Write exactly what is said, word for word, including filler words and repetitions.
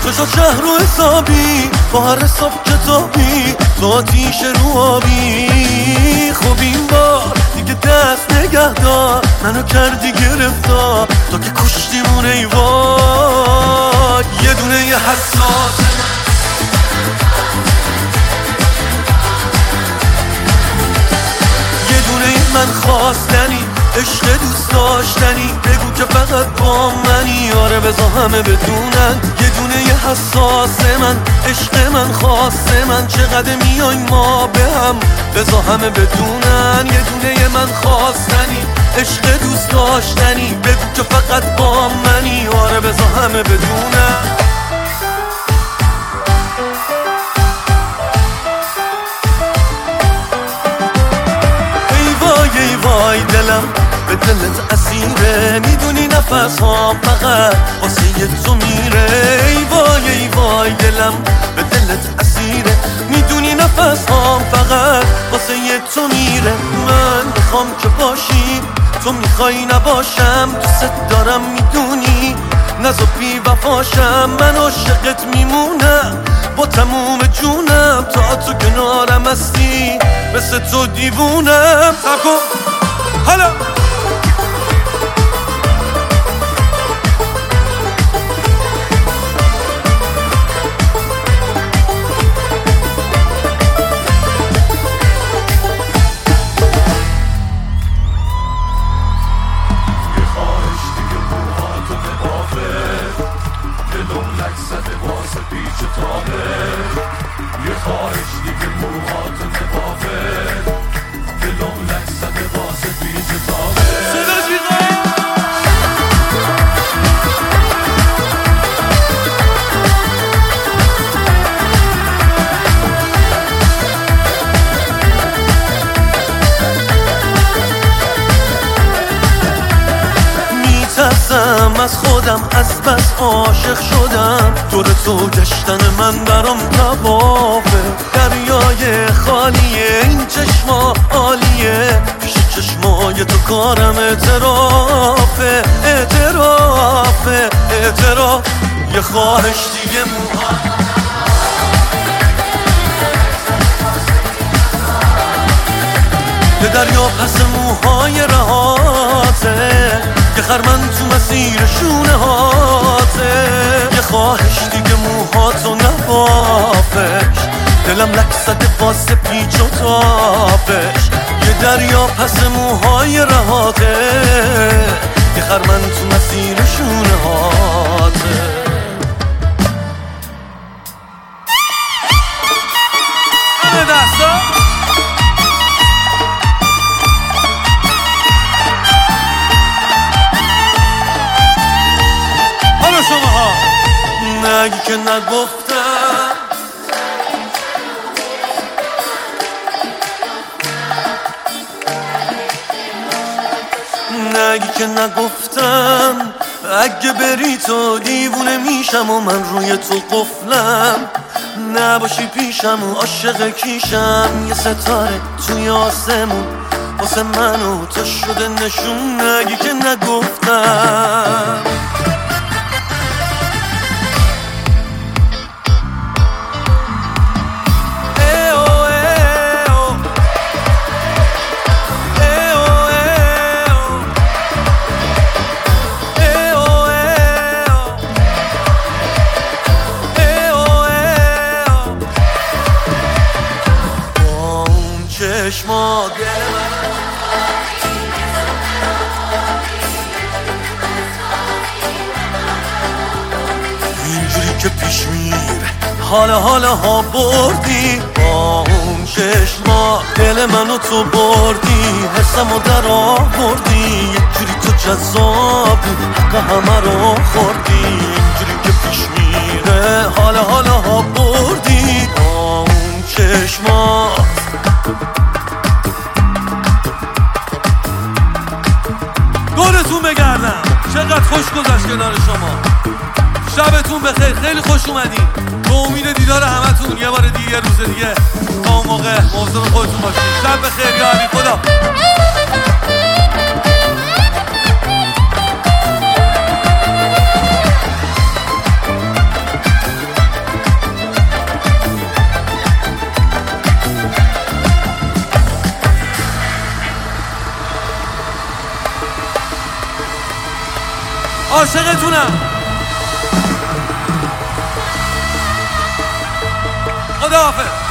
چشا شهر و حسابی با هر حساب کتابی تو آتیش رو آبی. خب این بار دیگه دست نگه دار، منو کردی گرفتار تا که کشتیمون ای وای. یه دونه یه حساس یه دونه من خواستنی، عشق دوست داشتنی، بگو که فقط با منی. آره بذار همه بدونن یه دونه یه حساس من، عشق من خاص من، چقدر میایم ما به هم بذار همه بدونن. یه دونه یه من خواستنی، عشق دوست داشتنی، بگو که فقط با منی. آره بذار همه بدونن. ای وای ای وای دلم به دلت اسیره، میدونی نفس ها فقط واسه تو میره. ای وای ای وای دلم به دلت اسیره، میدونی نفس ها فقط واسه تو میره. من میخوام که باشی، تو میخوای نباشم، دوست دارم میدونی، نزا بی وفاشم. من عاشقت میمونم با تموم جونم، تا تو کنارم هستی مثل تو دیوونم. سب کن حالا یه خواهش دیگه موهاتو نبافه، دلم لک زده واسه پیچ تابه. صدا جیغه میترسم از خودم، از بس عاشق شدم، دور تو گشتن من برام توافه. دریای خالیه این چشما عالیه، پیش چشمای تو کارم اعترافه. اعترافه اعتراف یه خواهش دیگه موها یه دریا پس موهای رهاته، یه خرمن تو مسیر شونه هاته. یه خواهش دیگه موهاتو نبافش، دلم لک زده واسه پیچ و تابش. یه دریا پس موهای رهاته، یه خرمن تو مسیر شونه هاته. همه دستا شماها نگی که نگفتم، نگی که نگفتم، اگه بری تو دیوونه میشم و من روی تو قفلم. نباشی پیشم و عاشق کیشم، یه ستاره توی آسمون واسه من و تو شده نشون. نگی که نگفتم. چشما اینجوری که پیش میره حالا حالا ها بردی، با اون چشما دل منو تو بردی، حسمو در آوردی. یک جوری تو جذابی حق همه رو خوردی، اینجوری که پیش میره حالا حالا ها بردی، با اون چشما. دورتون بگردم، چقدر خوش گذشت کنار شما. شبتون بخیر، خیلی خوش اومدین. به امید دیدار همتون یه بار دیگه، یه روز دیگه. تا اون موقع مواظب خودتون باشین. شب بخیر، یا علی خدا. عاشقتونم. خداحافظ.